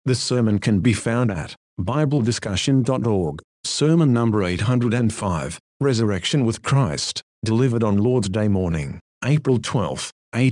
This sermon can be found at BibleDiscussion.org, sermon number 805, Resurrection with Christ, delivered on Lord's Day morning, April 12,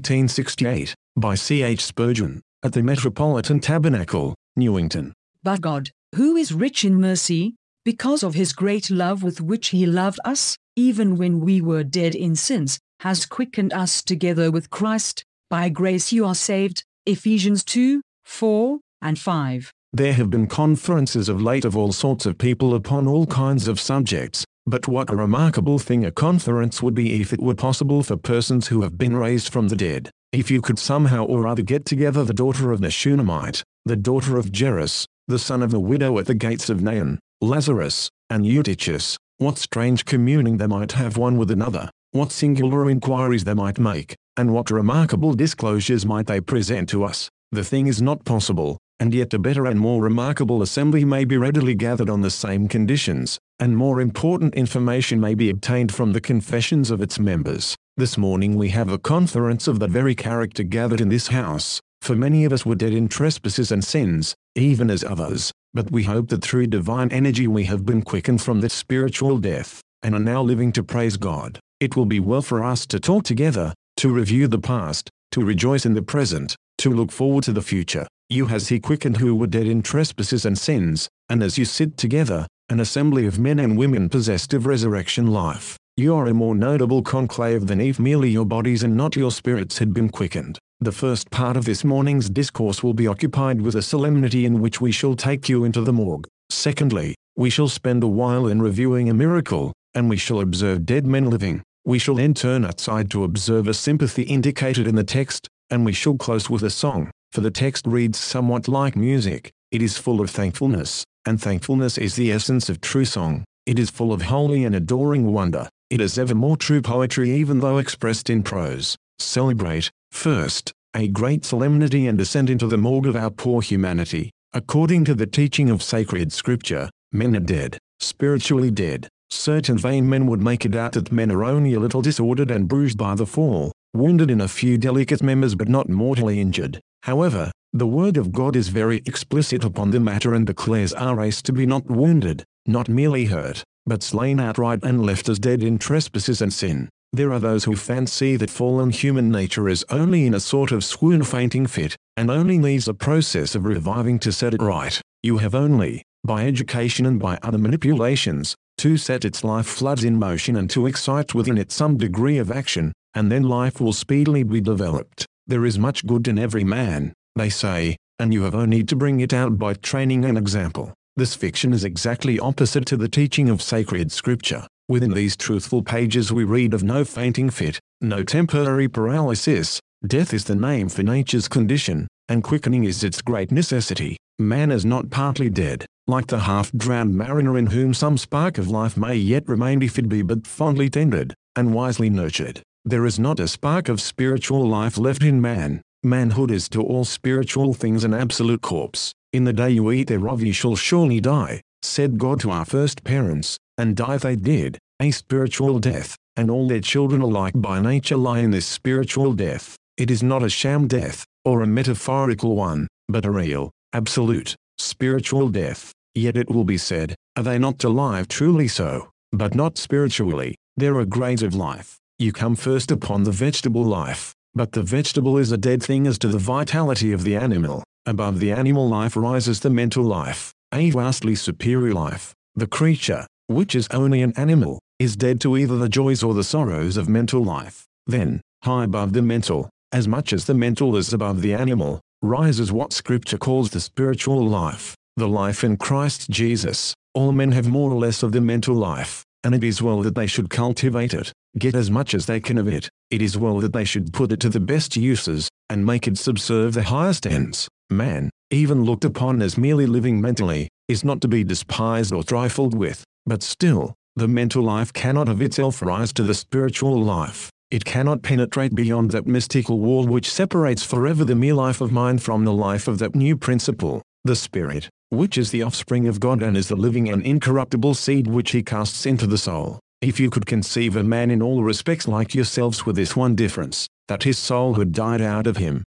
1868, by C. H. Spurgeon, at the Metropolitan Tabernacle, Newington. But God, who is rich in mercy, because of his great love with which he loved us, even when we were dead in sins, has quickened us together with Christ. By grace you are saved. Ephesians 2, 4, and 5. There have been conferences of late of all sorts of people upon all kinds of subjects, but what a remarkable thing a conference would be if it were possible for persons who have been raised from the dead. If you could somehow or other get together the daughter of the Shunammite, the daughter of Jairus, the son of the widow at the gates of Nain, Lazarus, and Eutychus, what strange communing they might have one with another, what singular inquiries they might make, and what remarkable disclosures might they present to us. The thing is not possible, and yet a better and more remarkable assembly may be readily gathered on the same conditions, and more important information may be obtained from the confessions of its members. This morning we have a conference of that very character gathered in this house, for many of us were dead in trespasses and sins, even as others, but we hope that through divine energy we have been quickened from that spiritual death, and are now living to praise God. It will be well for us to talk together, to review the past, to rejoice in the present, to look forward to the future. You has he quickened who were dead in trespasses and sins, and as you sit together, an assembly of men and women possessed of resurrection life, you are a more notable conclave than if merely your bodies and not your spirits had been quickened. The first part of this morning's discourse will be occupied with a solemnity in which we shall take you into the morgue. Secondly, we shall spend a while in reviewing a miracle, and we shall observe dead men living. We shall then turn outside to observe a sympathy indicated in the text, and we shall close with a song, for the text reads somewhat like music. It is full of thankfulness, and thankfulness is the essence of true song. It is full of holy and adoring wonder. It is ever more true poetry even though expressed in prose. Celebrate, first, a great solemnity and descend into the morgue of our poor humanity. According to the teaching of sacred scripture, men are dead, spiritually dead. Certain vain men would make it out that men are only a little disordered and bruised by the fall, wounded in a few delicate members but not mortally injured. However, the word of God is very explicit upon the matter and declares our race to be not wounded, not merely hurt, but slain outright and left as dead in trespasses and sin. There are those who fancy that fallen human nature is only in a sort of swoon fainting fit, and only needs a process of reviving to set it right. You have only, by education and by other manipulations, to set its life floods in motion and to excite within it some degree of action, and then life will speedily be developed. There is much good in every man, they say, and you have only to bring it out by training and example. This fiction is exactly opposite to the teaching of sacred scripture. Within these truthful pages we read of no fainting fit, no temporary paralysis. Death is the name for nature's condition, and quickening is its great necessity. Man is not partly dead, like the half-drowned mariner in whom some spark of life may yet remain if it be but fondly tended, and wisely nurtured. There is not a spark of spiritual life left in man. Manhood is to all spiritual things an absolute corpse. In the day you eat thereof ye shall surely die, said God to our first parents, and die they did, a spiritual death, and all their children alike by nature lie in this spiritual death. It is not a sham death, or a metaphorical one, but a real, absolute, spiritual death. Yet it will be said, are they not alive? Truly so, but not spiritually. There are grades of life. You come first upon the vegetable life, but the vegetable is a dead thing as to the vitality of the animal. Above the animal life rises the mental life, a vastly superior life. The creature, which is only an animal, is dead to either the joys or the sorrows of mental life. Then, high above the mental, as much as the mental is above the animal, rises what Scripture calls the spiritual life, the life in Christ Jesus. All men have more or less of the mental life, and it is well that they should cultivate it, get as much as they can of it. It is well that they should put it to the best uses, and make it subserve the highest ends. Man, even looked upon as merely living mentally, is not to be despised or trifled with, but still, the mental life cannot of itself rise to the spiritual life. It cannot penetrate beyond that mystical wall which separates forever the mere life of mind from the life of that new principle, the Spirit, which is the offspring of God and is the living and incorruptible seed which he casts into the soul. If you could conceive a man in all respects like yourselves with this one difference, that his soul had died out of him,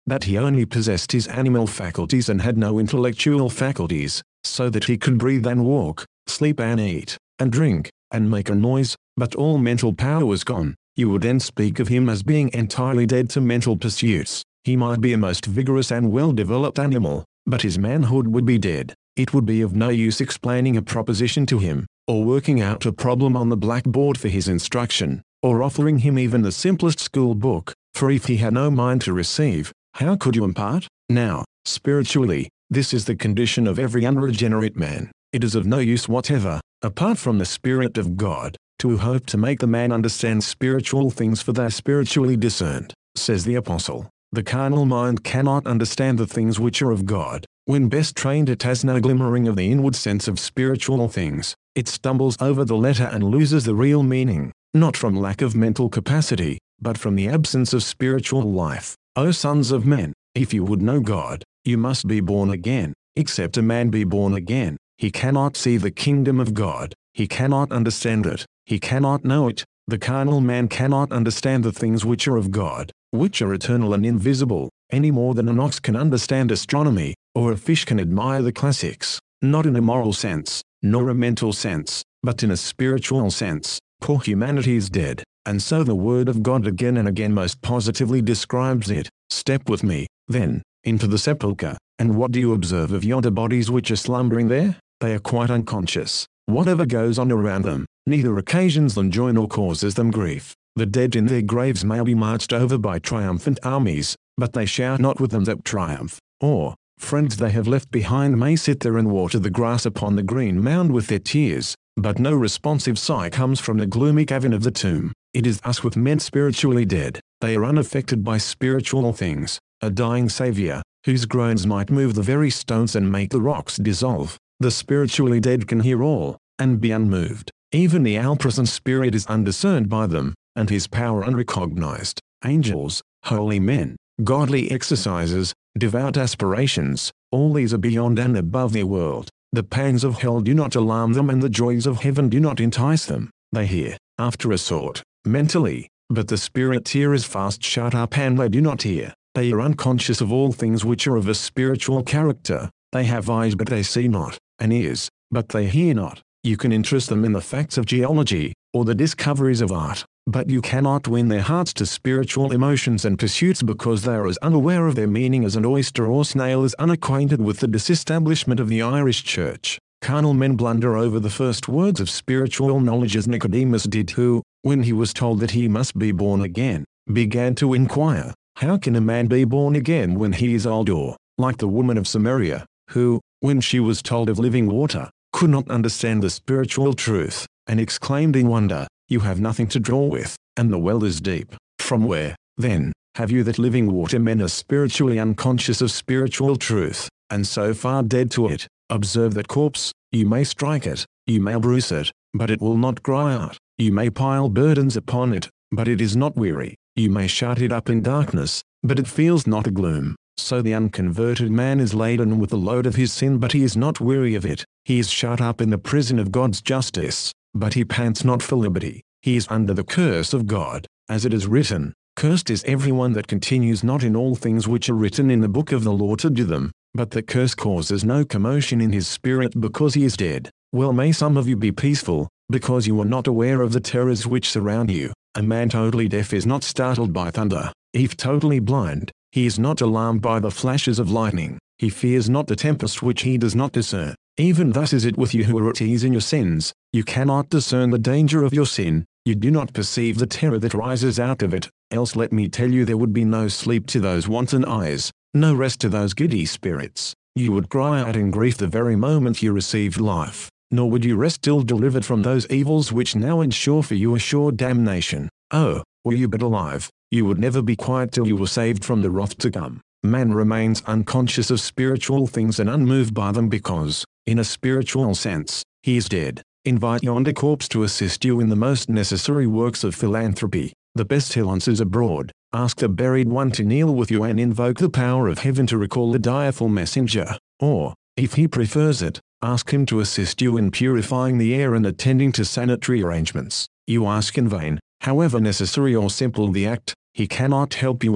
that he only possessed his animal faculties and had no intellectual faculties, so that he could breathe and walk, sleep and eat, and drink, and make a noise, but all mental power was gone, you would then speak of him as being entirely dead to mental pursuits. He might be a most vigorous and well-developed animal, but his manhood would be dead. It would be of no use explaining a proposition to him, or working out a problem on the blackboard for his instruction, or offering him even the simplest school book, for if he had no mind to receive, how could you impart? Now, spiritually, this is the condition of every unregenerate man. It is of no use whatever, apart from the Spirit of God, to hope to make the man understand spiritual things, for they are spiritually discerned, says the Apostle. The carnal mind cannot understand the things which are of God. When best trained, it has no glimmering of the inward sense of spiritual things. It stumbles over the letter and loses the real meaning, not from lack of mental capacity, but from the absence of spiritual life. O sons of men, if you would know God, you must be born again. Except a man be born again, he cannot see the kingdom of God. He cannot understand it. He cannot know it. The carnal man cannot understand the things which are of God, which are eternal and invisible, any more than an ox can understand astronomy, or a fish can admire the classics, not in a moral sense, nor a mental sense, but in a spiritual sense. Poor humanity is dead, and so the Word of God again and again most positively describes it. Step with me, then, into the sepulchre, and what do you observe of yonder bodies which are slumbering there? They are quite unconscious. Whatever goes on around them, neither occasions them joy nor causes them grief. The dead in their graves may be marched over by triumphant armies, but they shout not with them that triumph. Or, friends they have left behind may sit there and water the grass upon the green mound with their tears, but no responsive sigh comes from the gloomy cavern of the tomb. It is thus with men spiritually dead. They are unaffected by spiritual things. A dying Saviour, whose groans might move the very stones and make the rocks dissolve. The spiritually dead can hear all, and be unmoved. Even the all-present Spirit is undiscerned by them, and his power unrecognized. Angels, holy men, godly exercises, devout aspirations, all these are beyond and above their world. The pangs of hell do not alarm them, and the joys of heaven do not entice them. They hear, after a sort, mentally, but the spirit ear is fast shut up and they do not hear. They are unconscious of all things which are of a spiritual character. They have eyes but they see not, and ears, but they hear not. You can interest them in the facts of geology, or the discoveries of art, but you cannot win their hearts to spiritual emotions and pursuits because they are as unaware of their meaning as an oyster or snail is unacquainted with the disestablishment of the Irish Church. Carnal men blunder over the first words of spiritual knowledge as Nicodemus did, who, when he was told that he must be born again, began to inquire, how can a man be born again when he is old? Or, like the woman of Samaria, who, when she was told of living water, could not understand the spiritual truth, and exclaimed in wonder, you have nothing to draw with, and the well is deep. From where, then, have you that living water? Men are spiritually unconscious of spiritual truth, and so far dead to it. Observe that corpse. You may strike it, you may bruise it, but it will not cry out. You may pile burdens upon it, but it is not weary. You may shut it up in darkness, but it feels not the gloom. So the unconverted man is laden with the load of his sin, but he is not weary of it. He is shut up in the prison of God's justice, but he pants not for liberty. He is under the curse of God, as it is written, cursed is everyone that continues not in all things which are written in the book of the law to do them. But the curse causes no commotion in his spirit because he is dead. Well may some of you be peaceful, because you are not aware of the terrors which surround you. A man totally deaf is not startled by thunder. If totally blind, he is not alarmed by the flashes of lightning. He fears not the tempest which he does not discern. Even thus is it with you who are at ease in your sins. You cannot discern the danger of your sin. You do not perceive the terror that rises out of it. Else let me tell you there would be no sleep to those wanton eyes, no rest to those giddy spirits. You would cry out in grief the very moment you received life, nor would you rest till delivered from those evils which now ensure for you a sure damnation. Oh, were you but alive, you would never be quiet till you were saved from the wrath to come. Man remains unconscious of spiritual things and unmoved by them because, in a spiritual sense, he is dead. Invite yonder corpse to assist you in the most necessary works of philanthropy. The pestilence abroad. Ask the buried one to kneel with you and invoke the power of heaven to recall the direful messenger. Or, if he prefers it, ask him to assist you in purifying the air and attending to sanitary arrangements. You ask in vain. However necessary or simple the act, he cannot help you in it.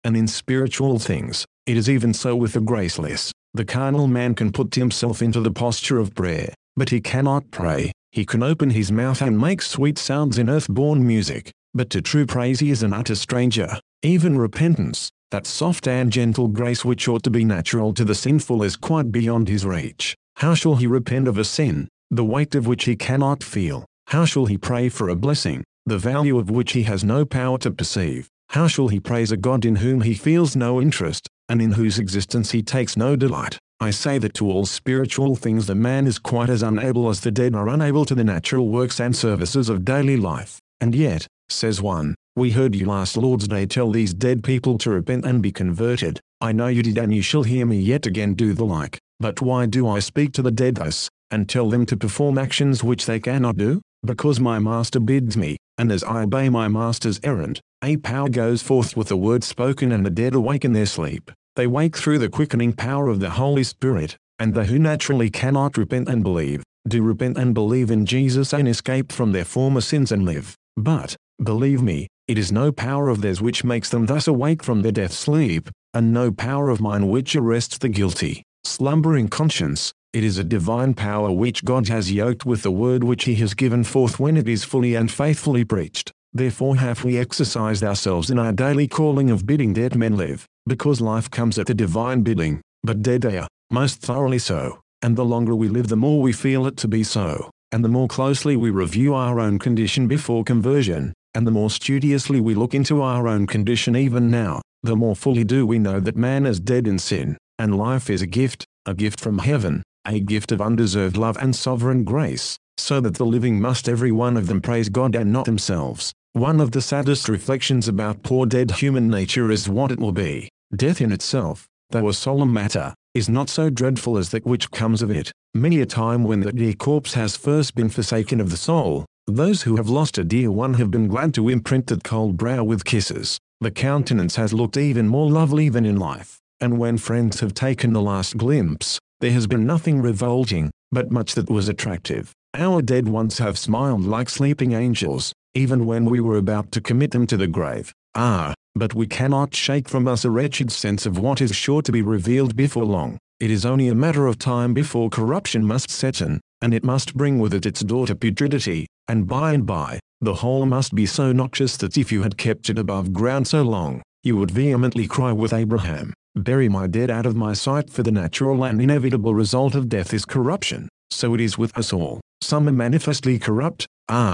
and in spiritual things. It is even so with the graceless. The carnal man can put himself into the posture of prayer, but he cannot pray. He can open his mouth and make sweet sounds in earth-born music, but to true praise he is an utter stranger. Even repentance, that soft and gentle grace which ought to be natural to the sinful, is quite beyond his reach. How shall he repent of a sin, the weight of which he cannot feel? How shall he pray for a blessing, the value of which he has no power to perceive? How shall he praise a God in whom he feels no interest, and in whose existence he takes no delight? I say that to all spiritual things the man is quite as unable as the dead are unable to the natural works and services of daily life. And yet, says one, we heard you last Lord's Day tell these dead people to repent and be converted. I know you did, and you shall hear me yet again do the like. But why do I speak to the dead thus, and tell them to perform actions which they cannot do? Because my master bids me, and as I obey my master's errand, a power goes forth with the word spoken, and the dead awake in their sleep. They wake through the quickening power of the Holy Spirit, and they who naturally cannot repent and believe, do repent and believe in Jesus and escape from their former sins and live. But, believe me, it is no power of theirs which makes them thus awake from their death sleep, and no power of mine which arrests the guilty, slumbering conscience. It is a divine power which God has yoked with the word which he has given forth when it is fully and faithfully preached. Therefore have we exercised ourselves in our daily calling of bidding dead men live, because life comes at the divine bidding, but dead they are, most thoroughly so, and the longer we live the more we feel it to be so, and the more closely we review our own condition before conversion, and the more studiously we look into our own condition even now, the more fully do we know that man is dead in sin, and life is a gift from heaven, a gift of undeserved love and sovereign grace, so that the living must every one of them praise God and not themselves. One of the saddest reflections about poor dead human nature is what it will be. Death in itself, though a solemn matter, is not so dreadful as that which comes of it. Many a time when the dear corpse has first been forsaken of the soul, those who have lost a dear one have been glad to imprint that cold brow with kisses. The countenance has looked even more lovely than in life, and when friends have taken the last glimpse, there has been nothing revolting, but much that was attractive. Our dead ones have smiled like sleeping angels, even when we were about to commit them to the grave. But we cannot shake from us a wretched sense of what is sure to be revealed before long. It is only a matter of time before corruption must set in, and it must bring with it its daughter putridity, and by, the whole must be so noxious that if you had kept it above ground so long, you would vehemently cry with Abraham, "Bury my dead out of my sight," for the natural and inevitable result of death is corruption. So it is with us all. Some are manifestly corrupt.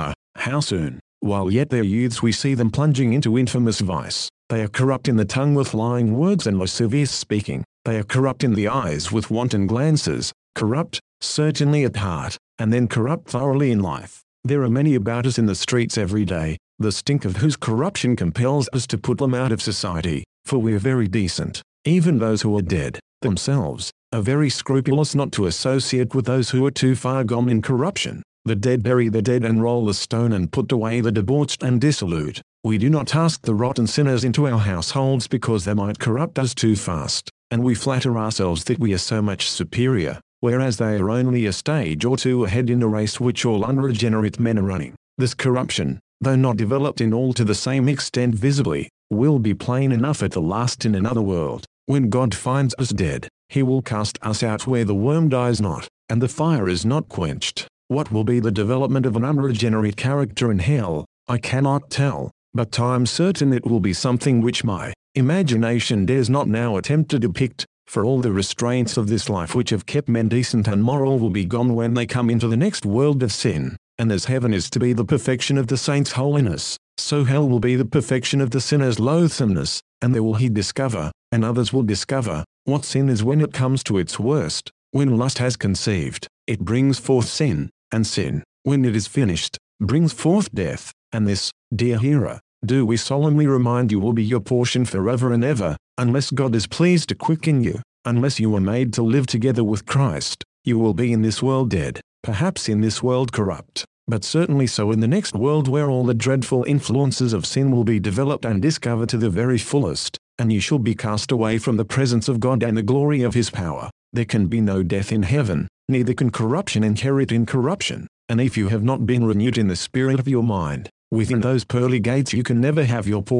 How soon? While yet they are youths we see them plunging into infamous vice. They are corrupt in the tongue with lying words and lascivious speaking. They are corrupt in the eyes with wanton glances, corrupt, certainly at heart, and then corrupt thoroughly in life. There are many about us in the streets every day, the stink of whose corruption compels us to put them out of society, for we are very decent. Even those who are dead, themselves, are very scrupulous not to associate with those who are too far gone in corruption. The dead bury the dead and roll the stone and put away the debauched and dissolute. We do not ask the rotten sinners into our households because they might corrupt us too fast, and we flatter ourselves that we are so much superior, whereas they are only a stage or two ahead in a race which all unregenerate men are running. This corruption, though not developed in all to the same extent visibly, will be plain enough at the last in another world. When God finds us dead, he will cast us out where the worm dies not, and the fire is not quenched. What will be the development of an unregenerate character in hell, I cannot tell, but time's certain it will be something which my imagination dares not now attempt to depict, for all the restraints of this life which have kept men decent and moral will be gone when they come into the next world of sin, and as heaven is to be the perfection of the saints' holiness, so hell will be the perfection of the sinner's loathsomeness, and there will he discover, and others will discover, what sin is when it comes to its worst. When lust has conceived, it brings forth sin, and sin, when it is finished, brings forth death, and this, dear hearer, do we solemnly remind you will be your portion forever and ever, unless God is pleased to quicken you, unless you are made to live together with Christ. You will be in this world dead, perhaps in this world corrupt, but certainly so in the next world where all the dreadful influences of sin will be developed and discovered to the very fullest, and you shall be cast away from the presence of God and the glory of his power. There can be no death in heaven, neither can corruption inherit incorruption, and if you have not been renewed in the spirit of your mind, within those pearly gates you can never have your portion.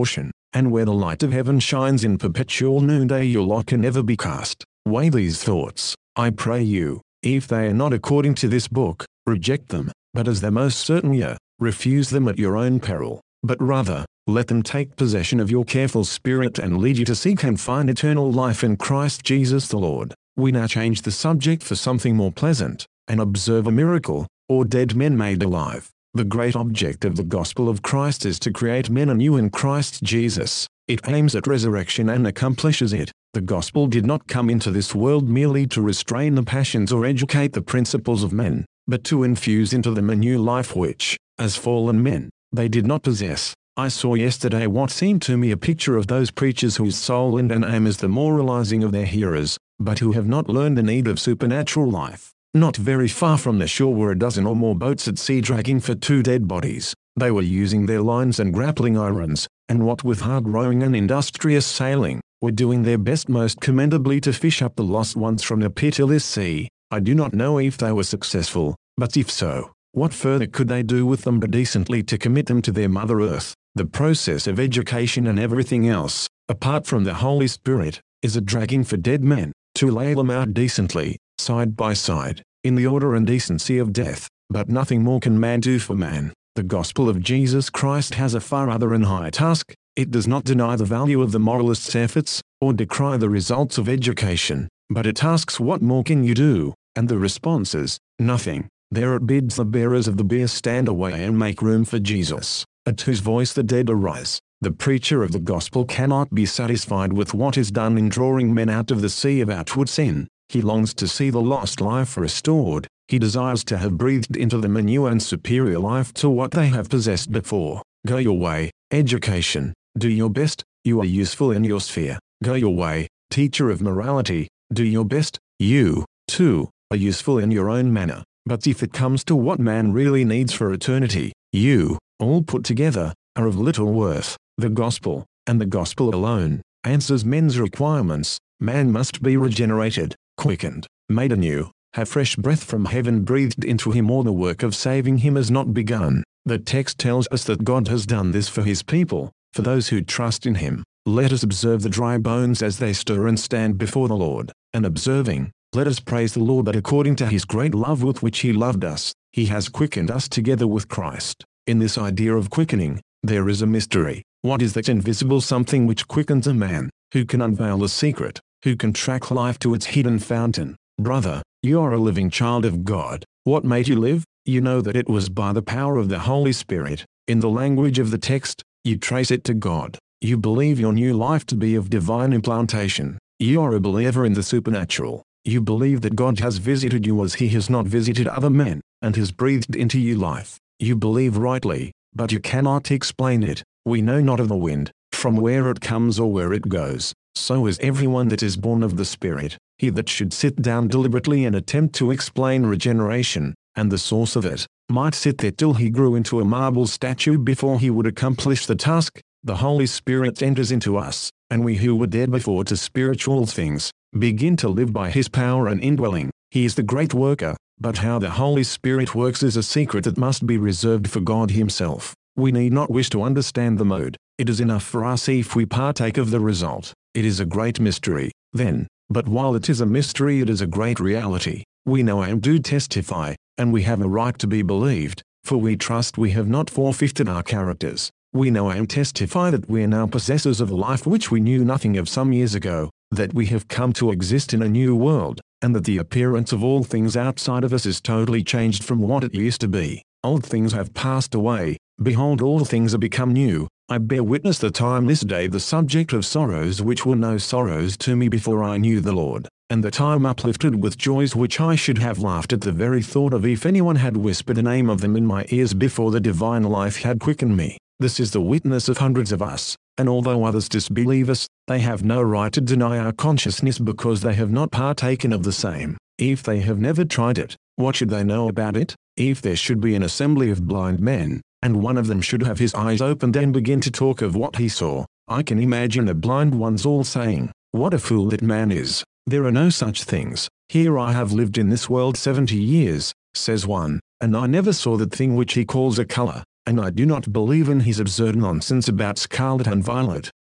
and where the light of heaven shines in perpetual noonday your lot can never be cast. Weigh these thoughts, I pray you. If they are not according to this book, reject them, but as they most certainly are, refuse them at your own peril. But rather, let them take possession of your careful spirit and lead you to seek and find eternal life in Christ Jesus the Lord. We now change the subject for something more pleasant, and observe a miracle, or dead men made alive. The great object of the gospel of Christ is to create men anew in Christ Jesus. It aims at resurrection and accomplishes it. The gospel did not come into this world merely to restrain the passions or educate the principles of men, but to infuse into them a new life which, as fallen men, they did not possess. I saw yesterday what seemed to me a picture of those preachers whose sole end and aim is the moralizing of their hearers, but who have not learned the need of supernatural life. Not very far from the shore were a dozen or more boats at sea dragging for 2 dead bodies. They were using their lines and grappling irons, and what with hard rowing and industrious sailing, were doing their best most commendably to fish up the lost ones from the pitiless sea. I do not know if they were successful, but if so, what further could they do with them but decently to commit them to their Mother Earth? The process of education and everything else, apart from the Holy Spirit, is a dragging for dead men, to lay them out decently, side by side, in the order and decency of death, but nothing more can man do for man. The gospel of Jesus Christ has a far other and higher task. It does not deny the value of the moralists' efforts, or decry the results of education, but it asks what more can you do, and the response is, nothing. There it bids the bearers of the bier stand away and make room for Jesus, at whose voice the dead arise. The preacher of the gospel cannot be satisfied with what is done in drawing men out of the sea of outward sin. He longs to see the lost life restored. He desires to have breathed into them a new and superior life to what they have possessed before. Go your way, education. Do your best. You are useful in your sphere. Go your way, teacher of morality. Do your best. You, too, are useful in your own manner. But if it comes to what man really needs for eternity, you, all put together, are of little worth. The gospel, and the gospel alone, answers men's requirements. Man must be regenerated, quickened, made anew, have fresh breath from heaven breathed into him, or the work of saving him has not begun. The text tells us that God has done this for his people, for those who trust in him. Let us observe the dry bones as they stir and stand before the Lord, and observing, let us praise the Lord that according to his great love with which he loved us, he has quickened us together with Christ. In this idea of quickening, there is a mystery. What is that invisible something which quickens a man? Who can unveil the secret? Who can track life to its hidden fountain? Brother, you are a living child of God. What made you live? You know that it was by the power of the Holy Spirit. In the language of the text, you trace it to God. You believe your new life to be of divine implantation. You are a believer in the supernatural. You believe that God has visited you as he has not visited other men, and has breathed into you life. You believe rightly, but you cannot explain it. We know not of the wind, from where it comes or where it goes. So is everyone that is born of the Spirit. He that should sit down deliberately and attempt to explain regeneration, and the source of it, might sit there till he grew into a marble statue before he would accomplish the task. The Holy Spirit enters into us, and we who were dead before to spiritual things, begin to live by his power and indwelling. He is the great worker, but how the Holy Spirit works is a secret that must be reserved for God himself. We need not wish to understand the mode. It is enough for us if we partake of the result. It is a great mystery, then, but while it is a mystery, it is a great reality. We know and do testify, and we have a right to be believed, for we trust we have not forfeited our characters. We know and testify that we are now possessors of a life which we knew nothing of some years ago, that we have come to exist in a new world, and that the appearance of all things outside of us is totally changed from what it used to be. Old things have passed away, behold, all things are become new. I bear witness that I am this day the subject of sorrows which were no sorrows to me before I knew the Lord, and that I am uplifted with joys which I should have laughed at the very thought of if anyone had whispered a name of them in my ears before the divine life had quickened me. This is the witness of hundreds of us, and although others disbelieve us, they have no right to deny our consciousness because they have not partaken of the same. If they have never tried it, what should they know about it? If there should be an assembly of blind men, and one of them should have his eyes opened and begin to talk of what he saw, I can imagine the blind ones all saying, "What a fool that man is! There are no such things. Here I have lived in this world 70 years, says one, and I never saw that thing which he calls a color, and I do not believe in his absurd nonsense about scarlet and violet.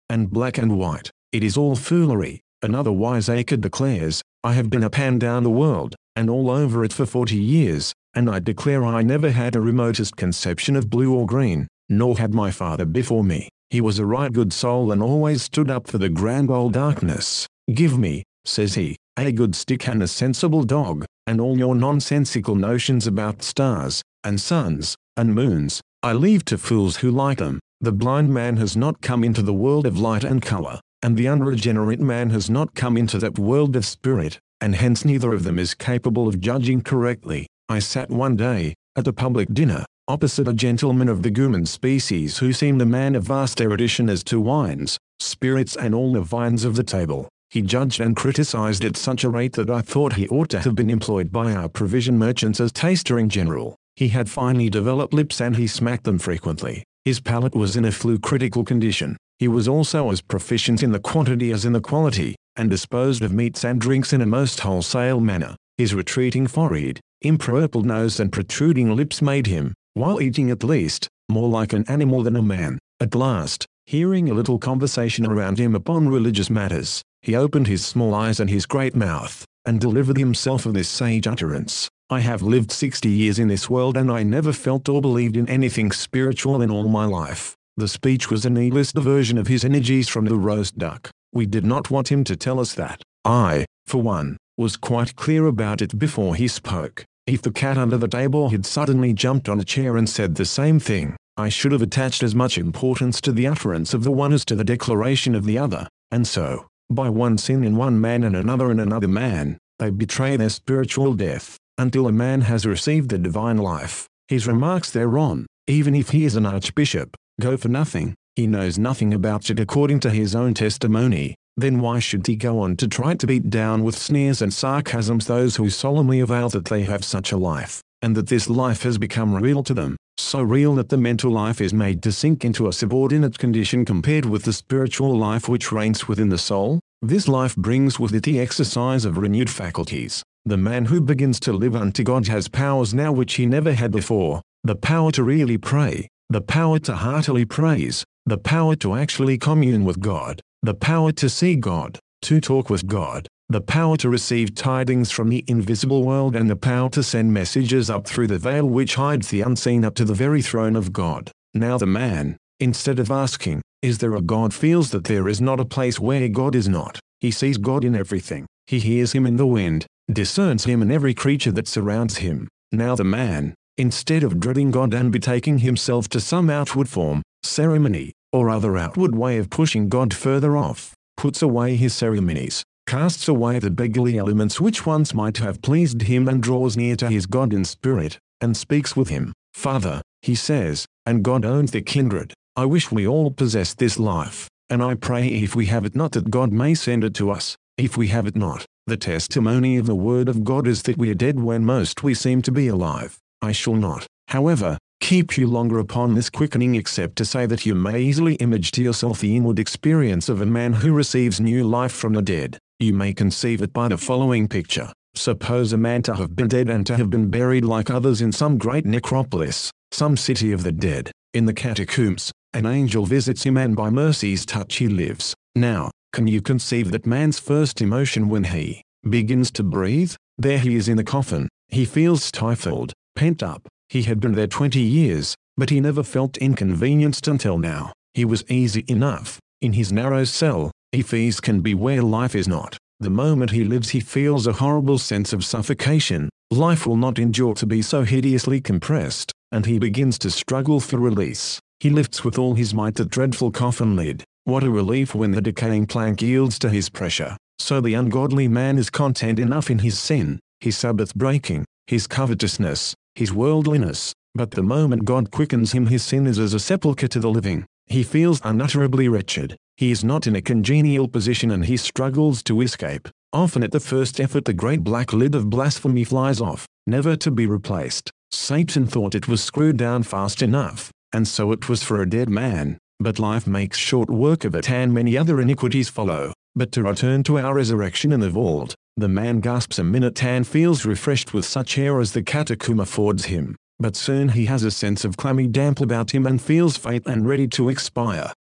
and black and white. It is all foolery. Another wiseacre declares, I have been up and down the world, and all over it for 40 years, and I declare I never had a remotest conception of blue or green, nor had my father before me. He was a right good soul and always stood up for the grand old darkness. Give me, says he, a good stick and a sensible dog, and all your nonsensical notions about stars, and suns, and moons, I leave to fools who like them. The blind man has not come into the world of light and color, and the unregenerate man has not come into that world of spirit, and hence neither of them is capable of judging correctly. I sat one day, at a public dinner, opposite a gentleman of the Guman species who seemed a man of vast erudition as to wines, spirits and all the vines of the table. He judged and criticized at such a rate that I thought he ought to have been employed by our provision merchants as taster in general. He had finely developed lips and he smacked them frequently. His palate was in a flu-critical condition. He was also as proficient in the quantity as in the quality, and disposed of meats and drinks in a most wholesale manner. His retreating forehead, impurple nose and protruding lips made him, while eating at least, more like an animal than a man. At last, hearing a little conversation around him upon religious matters, he opened his small eyes and his great mouth, and delivered himself of this sage utterance. I have lived 60 years in this world and I never felt or believed in anything spiritual in all my life. The speech was a needless diversion of his energies from the roast duck. We did not want him to tell us that. I, for one, was quite clear about it before he spoke. If the cat under the table had suddenly jumped on a chair and said the same thing, I should have attached as much importance to the utterance of the one as to the declaration of the other. And so, by one sin in one man and another in another man, they betray their spiritual death, until a man has received the divine life. His remarks thereon, even if he is an archbishop, go for nothing. He knows nothing about it according to his own testimony. Then why should he go on to try to beat down with sneers and sarcasms those who solemnly avow that they have such a life, and that this life has become real to them, so real that the mental life is made to sink into a subordinate condition compared with the spiritual life which reigns within the soul? This life brings with it the exercise of renewed faculties. The man who begins to live unto God has powers now which he never had before, the power to really pray, the power to heartily praise, the power to actually commune with God, the power to see God, to talk with God, the power to receive tidings from the invisible world and the power to send messages up through the veil which hides the unseen up to the very throne of God. Now the man, instead of asking, is there a God, feels that there is not a place where God is not. He sees God in everything. He hears him in the wind, discerns him in every creature that surrounds him. Now the man, instead of dreading God and betaking himself to some outward form, ceremony, or other outward way of pushing God further off, puts away his ceremonies, casts away the beggarly elements which once might have pleased him and draws near to his God in spirit, and speaks with him. Father, he says, and God owns the kindred. I wish we all possessed this life, and I pray if we have it not that God may send it to us. If we have it not, the testimony of the word of God is that we are dead when most we seem to be alive. I shall not, however, keep you longer upon this quickening except to say that you may easily image to yourself the inward experience of a man who receives new life from the dead. You may conceive it by the following picture. Suppose a man to have been dead and to have been buried like others in some great necropolis, some city of the dead. In the catacombs, an angel visits him and by mercy's touch he lives. Now, can you conceive that man's first emotion when he begins to breathe? There he is in the coffin. He feels stifled, pent up. He had been there 20 years, but he never felt inconvenienced until now. He was easy enough. In his narrow cell, if ease can be where life is not, the moment he lives he feels a horrible sense of suffocation. Life will not endure to be so hideously compressed, and he begins to struggle for release. He lifts with all his might the dreadful coffin lid. What a relief when the decaying plank yields to his pressure. So the ungodly man is content enough in his sin, his Sabbath breaking, his covetousness, his worldliness, but the moment God quickens him his sin is as a sepulchre to the living. He feels unutterably wretched. He is not in a congenial position and he struggles to escape. Often at the first effort the great black lid of blasphemy flies off, never to be replaced. Satan thought it was screwed down fast enough, and so it was for a dead man. But life makes short work of it and many other iniquities follow. But to return to our resurrection in the vault, the man gasps a minute and feels refreshed with such air as the catacomb affords him. But soon he has a sense of clammy damp about him and feels faint and ready to expire.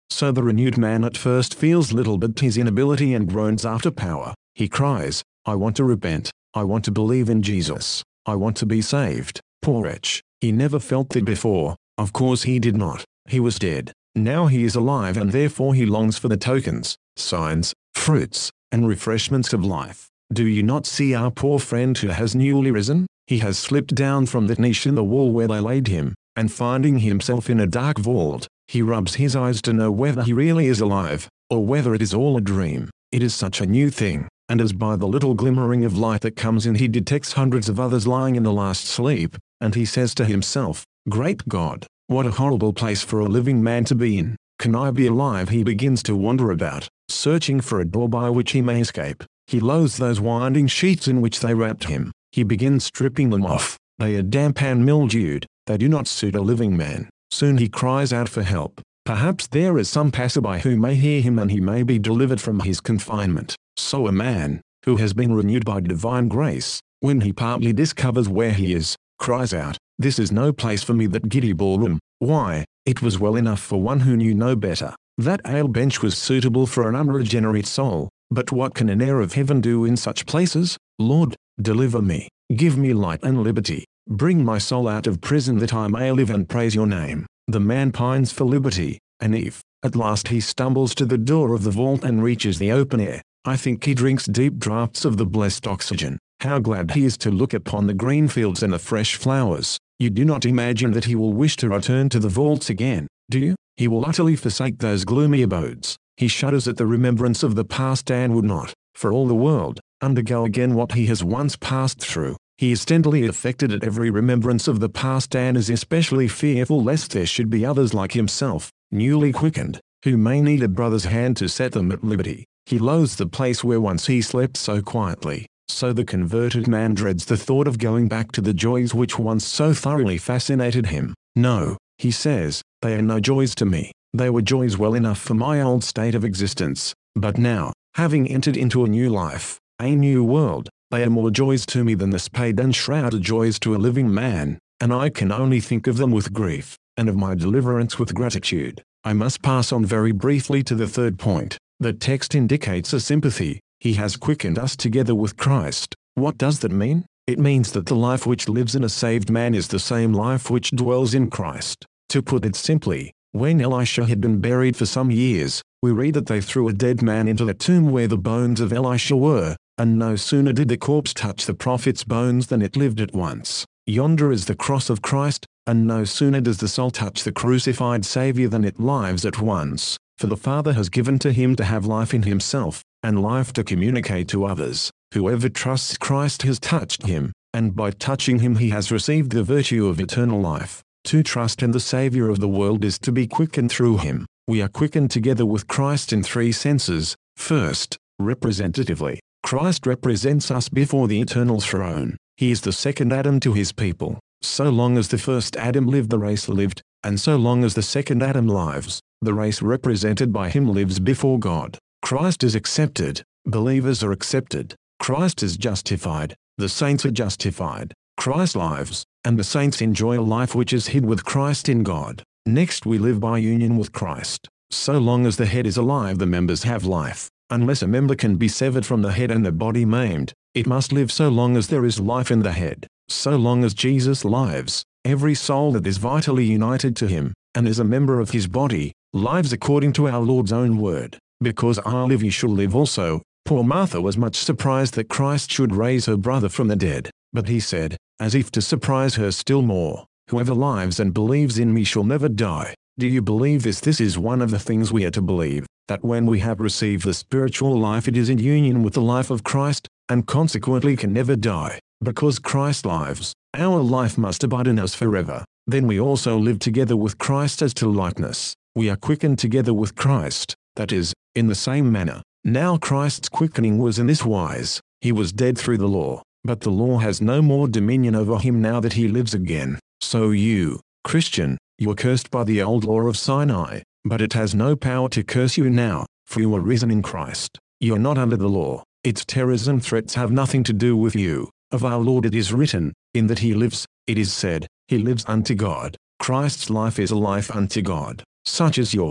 So the renewed man at first feels little but his inability and groans after power. He cries, I want to repent, I want to believe in Jesus, I want to be saved. Poor wretch, he never felt that before. Of course he did not. He was dead. Now he is alive, and therefore he longs for the tokens, signs, fruits, and refreshments of life. Do you not see our poor friend who has newly risen? He has slipped down from that niche in the wall where they laid him, and finding himself in a dark vault, he rubs his eyes to know whether he really is alive, or whether it is all a dream. It is such a new thing, and as by the little glimmering of light that comes in he detects hundreds of others lying in the last sleep, and he says to himself, Great God, what a horrible place for a living man to be in. Can I be alive? He begins to wander about, searching for a door by which he may escape. He loathes those winding sheets in which they wrapped him. He begins stripping them off. They are damp and mildewed. They do not suit a living man. Soon he cries out for help. Perhaps there is some passerby who may hear him and he may be delivered from his confinement. So a man, who has been renewed by divine grace, when he partly discovers where he is, cries out, This is no place for me, that giddy ballroom. Why, it was well enough for one who knew no better. That ale bench was suitable for an unregenerate soul. But what can an heir of heaven do in such places? Lord, deliver me. Give me light and liberty. Bring my soul out of prison that I may live and praise your name. The man pines for liberty, and if, at last he stumbles to the door of the vault and reaches the open air, I think he drinks deep draughts of the blessed oxygen. How glad he is to look upon the green fields and the fresh flowers. You do not imagine that he will wish to return to the vaults again, do you? He will utterly forsake those gloomy abodes. He shudders at the remembrance of the past and would not, for all the world, undergo again what he has once passed through. He is tenderly affected at every remembrance of the past and is especially fearful lest there should be others like himself, newly quickened, who may need a brother's hand to set them at liberty. He loathes the place where once he slept so quietly. So the converted man dreads the thought of going back to the joys which once so thoroughly fascinated him. No, he says, they are no joys to me. They were joys well enough for my old state of existence, but now, having entered into a new life, a new world, they are more joys to me than the spade and shrouded joys to a living man, and I can only think of them with grief, and of my deliverance with gratitude. I must pass on very briefly to the third point. The text indicates a sympathy. He has quickened us together with Christ. What does that mean? It means that the life which lives in a saved man is the same life which dwells in Christ. To put it simply, when Elisha had been buried for some years, we read that they threw a dead man into the tomb where the bones of Elisha were, and no sooner did the corpse touch the prophet's bones than it lived at once. Yonder is the cross of Christ, and no sooner does the soul touch the crucified Saviour than it lives at once, for the Father has given to him to have life in himself, and life to communicate to others. Whoever trusts Christ has touched him, and by touching him he has received the virtue of eternal life. To trust in the Saviour of the world is to be quickened through him. We are quickened together with Christ in three senses. First, representatively, Christ represents us before the eternal throne. He is the second Adam to his people. So long as the first Adam lived, the race lived, and so long as the second Adam lives, the race represented by him lives before God. Christ is accepted, believers are accepted. Christ is justified, the saints are justified. Christ lives, and the saints enjoy a life which is hid with Christ in God. Next, we live by union with Christ. So long as the head is alive, the members have life. Unless a member can be severed from the head and the body maimed, it must live so long as there is life in the head. So long as Jesus lives, every soul that is vitally united to him, and is a member of his body, lives according to our Lord's own word. Because I live, you shall live also. Poor Martha was much surprised that Christ should raise her brother from the dead. But he said, as if to surprise her still more, whoever lives and believes in me shall never die. Do you believe this? This is one of the things we are to believe, that when we have received the spiritual life, it is in union with the life of Christ, and consequently can never die. Because Christ lives, our life must abide in us forever. Then we also live together with Christ as to likeness. We are quickened together with Christ, that is, in the same manner. Now Christ's quickening was in this wise. He was dead through the law, but the law has no more dominion over him now that he lives again. So you, Christian, you are cursed by the old law of Sinai, but it has no power to curse you now, for you are risen in Christ. You are not under the law. Its terrors and threats have nothing to do with you. Of our Lord it is written, in that he lives, it is said, he lives unto God. Christ's life is a life unto God. Such is yours.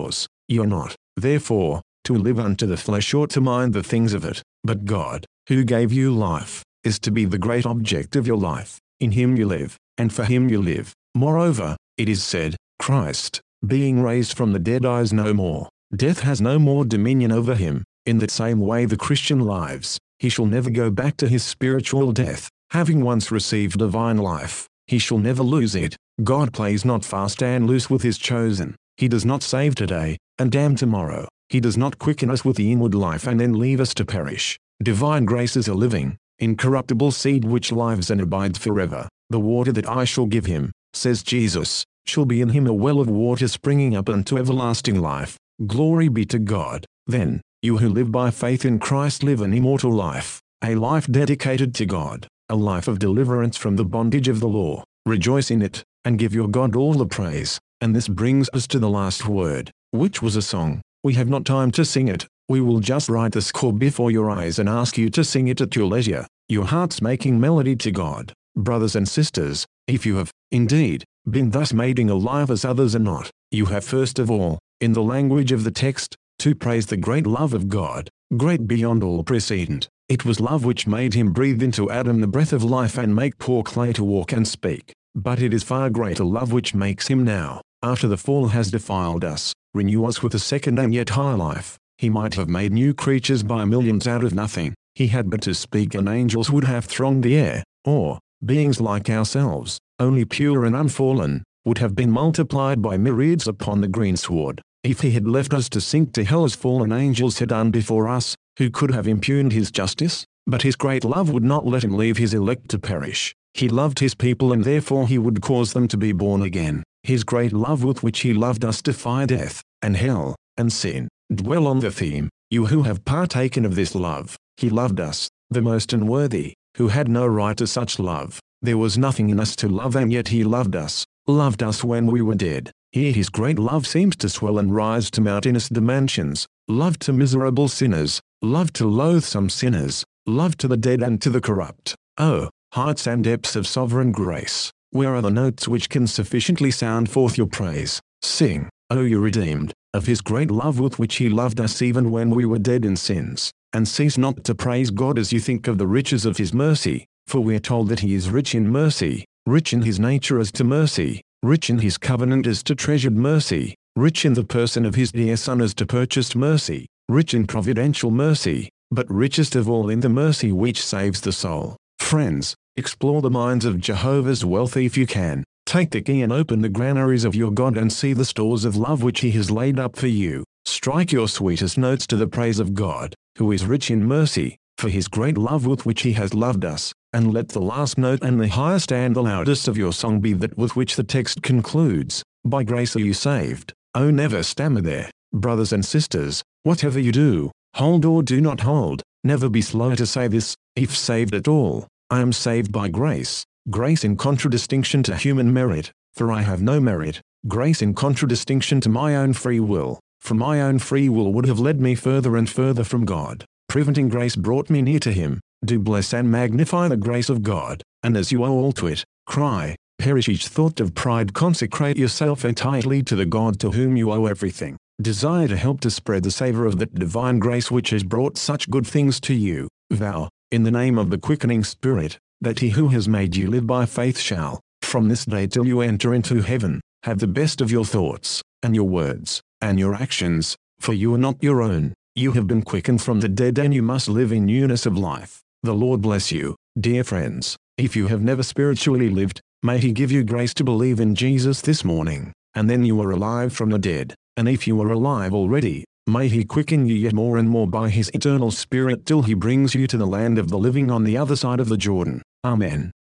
You're not, therefore, to live unto the flesh or to mind the things of it, but God, who gave you life, is to be the great object of your life. In him you live, and for him you live. Moreover, it is said, Christ, being raised from the dead, dies no more. Death has no more dominion over him. In that same way the Christian lives, he shall never go back to his spiritual death. Having once received divine life, he shall never lose it. God plays not fast and loose with his chosen. He does not save today, and damn tomorrow. He does not quicken us with the inward life and then leave us to perish. Divine grace is a living, incorruptible seed which lives and abides forever. The water that I shall give him, says Jesus, shall be in him a well of water springing up unto everlasting life. Glory be to God. Then, you who live by faith in Christ live an immortal life, a life dedicated to God, a life of deliverance from the bondage of the law. Rejoice in it, and give your God all the praise. And this brings us to the last word, which was a song. We have not time to sing it. We will just write the score before your eyes and ask you to sing it at your leisure, your hearts making melody to God. Brothers and sisters, if you have, indeed, been thus made alive as others are not, you have first of all, in the language of the text, to praise the great love of God, great beyond all precedent. It was love which made him breathe into Adam the breath of life and make poor clay to walk and speak. But it is far greater love which makes him now, after the fall has defiled us, renew us with a second and yet higher life. He might have made new creatures by millions out of nothing. He had but to speak and angels would have thronged the air, or, beings like ourselves, only pure and unfallen, would have been multiplied by myriads upon the greensward. If he had left us to sink to hell as fallen angels had done before us, who could have impugned his justice? But his great love would not let him leave his elect to perish. He loved his people and therefore he would cause them to be born again. His great love with which he loved us defy death, and hell, and sin. Dwell on the theme, you who have partaken of this love. He loved us, the most unworthy, who had no right to such love. There was nothing in us to love and yet he loved us when we were dead. Here his great love seems to swell and rise to mountainous dimensions. Love to miserable sinners, love to loathsome sinners, love to the dead and to the corrupt. Oh, heights and depths of sovereign grace, where are the notes which can sufficiently sound forth your praise? Sing, O you redeemed, of his great love with which he loved us even when we were dead in sins. And cease not to praise God as you think of the riches of his mercy, for we are told that he is rich in mercy, rich in his nature as to mercy, rich in his covenant as to treasured mercy, rich in the person of his dear Son as to purchased mercy, rich in providential mercy, but richest of all in the mercy which saves the soul. Friends, explore the mines of Jehovah's wealth if you can. Take the key and open the granaries of your God and see the stores of love which he has laid up for you. Strike your sweetest notes to the praise of God, who is rich in mercy, for his great love with which he has loved us, and let the last note and the highest and the loudest of your song be that with which the text concludes, by grace are you saved. Oh, never stammer there, brothers and sisters, whatever you do, hold or do not hold, never be slow to say this, if saved at all, I am saved by grace, grace in contradistinction to human merit, for I have no merit, grace in contradistinction to my own free will, for my own free will would have led me further and further from God, preventing grace brought me near to him. Do bless and magnify the grace of God, and as you owe all to it, cry, perish each thought of pride, consecrate yourself entirely to the God to whom you owe everything. Desire to help to spread the savor of that divine grace which has brought such good things to you. Vow, in the name of the quickening Spirit, that he who has made you live by faith shall, from this day till you enter into heaven, have the best of your thoughts, and your words, and your actions, for you are not your own. You have been quickened from the dead and you must live in newness of life. The Lord bless you, dear friends. If you have never spiritually lived, may he give you grace to believe in Jesus this morning, and then you are alive from the dead. And if you are alive already, may he quicken you yet more and more by his eternal Spirit till he brings you to the land of the living on the other side of the Jordan. Amen.